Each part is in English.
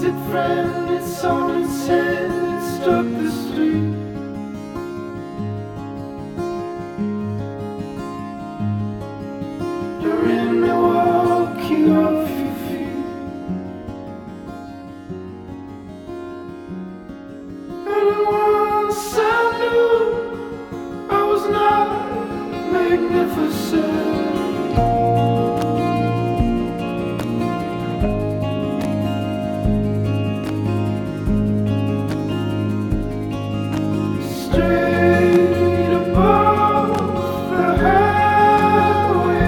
friend, it's on its head, it struck the street. You're in Milwaukee off your feet. And once I knew I was not magnificent. Straight above the highway,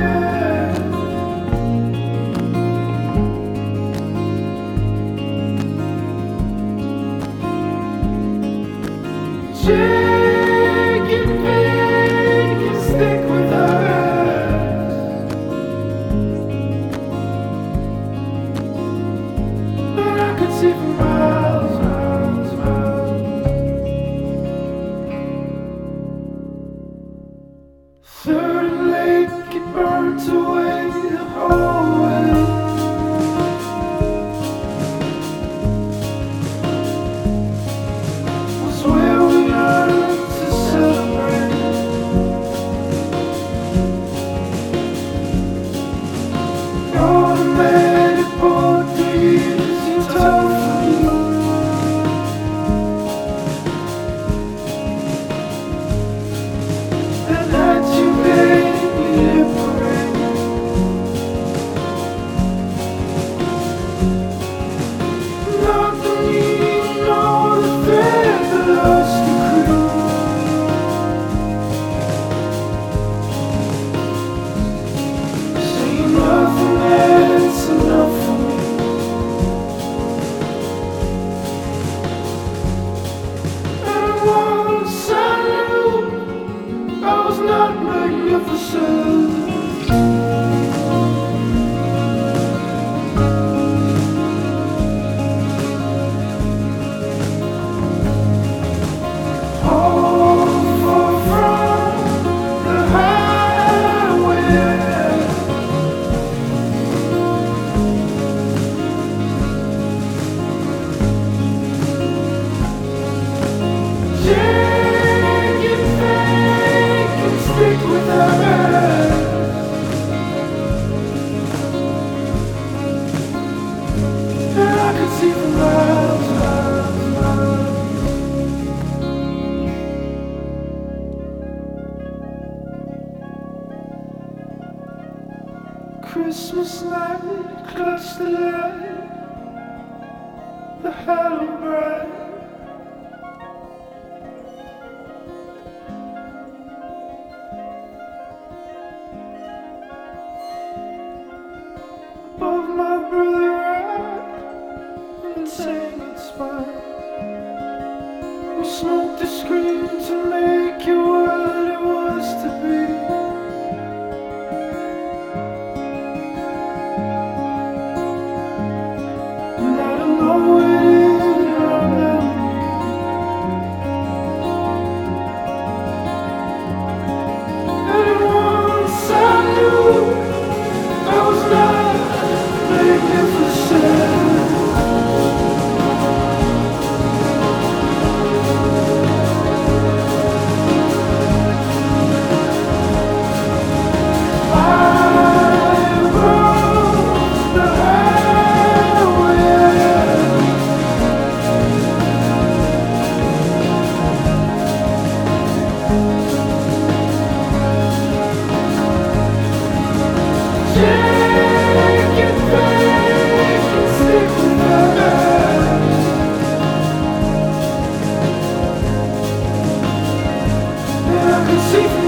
chicken feet can stick with us, but I could see for miles, miles, miles. Third and Lake, it burnt away the whole way. Was where we learned to celebrate. Automatic portraits, you told me. And that you made me afraid. Not the need, nor the thread that us to create. See nothing that's enough for me. And once I knew I was not magnificent. All far from the highway. Chicken fake and stick with us, and I could see for miles, miles, miles. Christmas night, clutch the light, the hollow bright. Above my brother right and tangled spine. We smoked the screen to make it what it was to be. And I don't know it in our memory. And once I knew I was not magnificent. I rode the highway. Chicken fake and stick with us, and I could see from